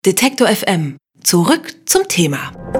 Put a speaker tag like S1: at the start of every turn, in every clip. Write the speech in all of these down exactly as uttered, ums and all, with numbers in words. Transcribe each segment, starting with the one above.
S1: Detektor F M. Zurück zum Thema.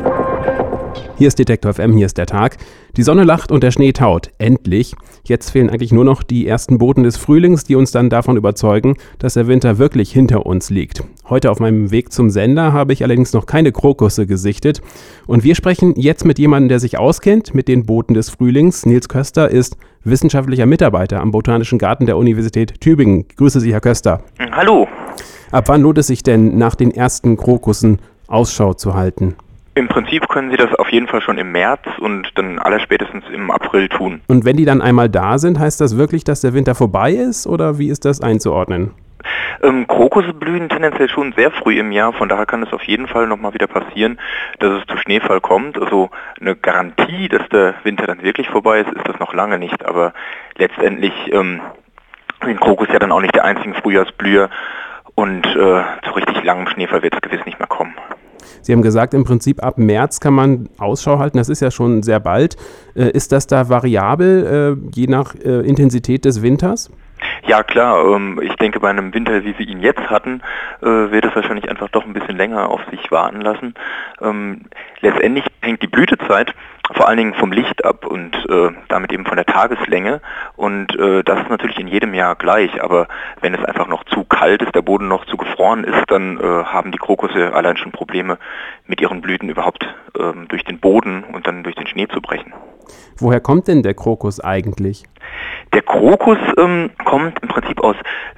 S2: Hier ist Detektor F M, hier ist der Tag. Die Sonne lacht und der Schnee taut. Endlich. Jetzt fehlen eigentlich nur noch die ersten Boten des Frühlings, die uns dann davon überzeugen, dass der Winter wirklich hinter uns liegt. Heute auf meinem Weg zum Sender habe ich allerdings noch keine Krokusse gesichtet. Und wir sprechen jetzt mit jemandem, der sich auskennt mit den Boten des Frühlings. Nils Köster ist wissenschaftlicher Mitarbeiter am Botanischen Garten der Universität Tübingen. Grüße Sie, Herr Köster.
S3: Hallo.
S2: Ab wann lohnt es sich denn, nach den ersten Krokussen Ausschau zu halten?
S3: Im Prinzip können Sie das auf jeden Fall schon im März und dann allerspätestens im April tun.
S2: Und wenn die dann einmal da sind, heißt das wirklich, dass der Winter vorbei ist oder wie ist das einzuordnen?
S3: Ähm, Krokusse blühen tendenziell schon sehr früh im Jahr, von daher kann es auf jeden Fall nochmal wieder passieren, dass es zu Schneefall kommt. Also eine Garantie, dass der Winter dann wirklich vorbei ist, ist das noch lange nicht. Aber letztendlich ähm, sind Krokus ja dann auch nicht der einzige Frühjahrsblüher und äh, zu richtig langem Schneefall wird es gewiss nicht mehr kommen.
S2: Sie haben gesagt, im Prinzip ab März kann man Ausschau halten, das ist ja schon sehr bald. Äh, ist das da variabel, äh, je nach äh, Intensität des Winters?
S3: Ja klar, ähm, ich denke bei einem Winter, wie wir ihn jetzt hatten, äh, wird es wahrscheinlich einfach doch ein bisschen länger auf sich warten lassen. Ähm, letztendlich hängt die Blütezeit vor allen Dingen vom Licht ab und äh, damit eben von der Tageslänge und äh, das ist natürlich in jedem Jahr gleich, aber wenn es einfach noch zu kalt ist, der Boden noch zu gefroren ist, dann äh, haben die Krokusse allein schon Probleme mit ihren Blüten überhaupt äh, durch den Boden und dann durch den Schnee zu brechen.
S2: Woher kommt denn der Krokus eigentlich?
S3: Der Krokus ähm, kommt im Prinzip aus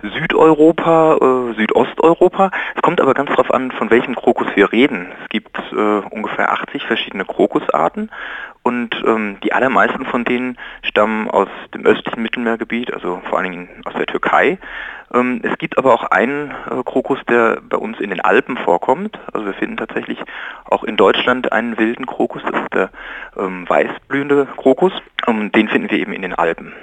S3: Südeuropa, äh, Südosteuropa. Es kommt aber ganz darauf an, von welchem Krokus wir reden. Es gibt äh, ungefähr achtzig verschiedene Krokusarten und ähm, die allermeisten von denen stammen aus dem östlichen Mittelmeergebiet, also vor allen Dingen aus der Türkei. Ähm, es gibt aber auch einen äh, Krokus, der bei uns in den Alpen vorkommt. Also wir finden tatsächlich auch in Deutschland einen wilden Krokus, das ist der ähm, weißblühende Krokus. Ähm, den finden wir eben in den Alpen.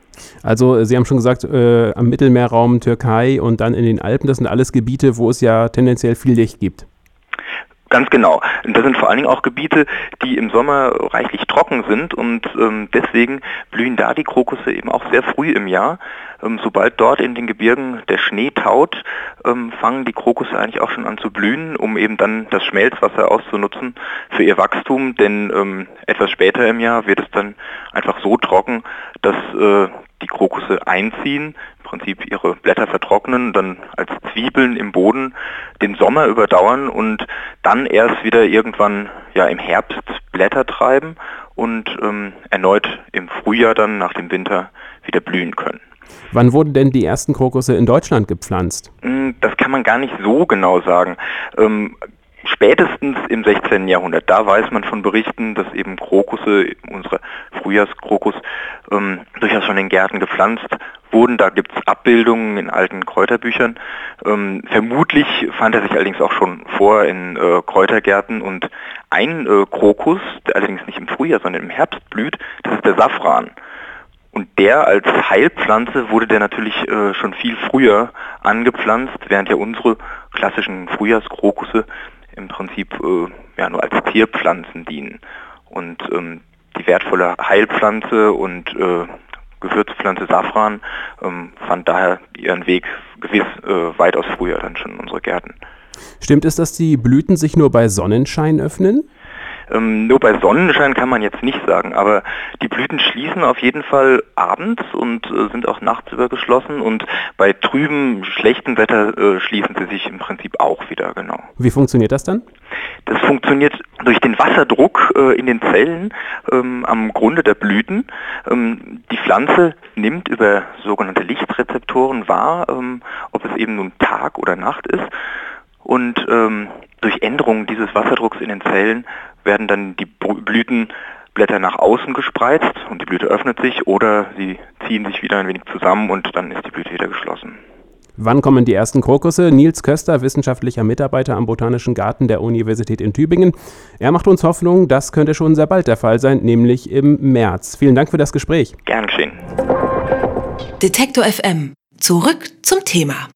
S2: Also Sie haben schon gesagt, äh, am Mittelmeerraum, Türkei und dann in den Alpen, das sind alles Gebiete, wo es ja tendenziell viel Licht gibt.
S3: Ganz genau. Und das sind vor allen Dingen auch Gebiete, die im Sommer reichlich trocken sind und ähm, deswegen blühen da die Krokusse eben auch sehr früh im Jahr. Ähm, sobald dort in den Gebirgen der Schnee taut, ähm, fangen die Krokusse eigentlich auch schon an zu blühen, um eben dann das Schmelzwasser auszunutzen für ihr Wachstum, denn ähm, etwas später im Jahr wird es dann einfach so trocken, dass äh, die Krokusse einziehen, im Prinzip ihre Blätter vertrocknen, dann als Zwiebeln im Boden den Sommer überdauern und dann erst wieder irgendwann ja im Herbst Blätter treiben und ähm, erneut im Frühjahr dann nach dem Winter wieder blühen können.
S2: Wann wurden denn die ersten Krokusse in Deutschland gepflanzt?
S3: Das kann man gar nicht so genau sagen. Ähm, Spätestens im sechzehnten Jahrhundert, da weiß man von Berichten, dass eben Krokusse, unsere Frühjahrskrokus, ähm, durchaus schon in Gärten gepflanzt wurden. Da gibt es Abbildungen in alten Kräuterbüchern. Ähm, vermutlich fand er sich allerdings auch schon vor in äh, Kräutergärten und ein äh, Krokus, der allerdings nicht im Frühjahr, sondern im Herbst blüht, das ist der Safran. Und der als Heilpflanze wurde der natürlich äh, schon viel früher angepflanzt, während ja unsere klassischen Frühjahrskrokusse im Prinzip äh, ja, nur als Zierpflanzen dienen. Und ähm, die wertvolle Heilpflanze und äh, Gewürzpflanze Safran ähm, fand daher ihren Weg gewiss äh, weitaus früher dann schon in unsere Gärten.
S2: Stimmt es, dass die Blüten sich nur bei Sonnenschein öffnen?
S3: Ähm, nur bei Sonnenschein kann man jetzt nicht sagen, aber die Blüten schließen auf jeden Fall abends und äh, sind auch nachts über geschlossen und bei trübem, schlechtem Wetter äh, schließen sie sich im Prinzip auch wieder, genau.
S2: Wie funktioniert das dann?
S3: Das funktioniert durch den Wasserdruck äh, in den Zellen ähm, am Grunde der Blüten. Ähm, die Pflanze nimmt über sogenannte Lichtrezeptoren wahr, ähm, ob es eben nun Tag oder Nacht ist und ähm, durch Änderungen dieses Wasserdrucks in den Zellen werden dann die Blütenblätter nach außen gespreizt und die Blüte öffnet sich oder sie ziehen sich wieder ein wenig zusammen und dann ist die Blüte wieder geschlossen.
S2: Wann kommen die ersten Krokusse? Nils Köster, wissenschaftlicher Mitarbeiter am Botanischen Garten der Universität in Tübingen. Er macht uns Hoffnung, das könnte schon sehr bald der Fall sein, nämlich im März. Vielen Dank für das Gespräch.
S3: Gern geschehen.
S1: Detektor F M. Zurück zum Thema.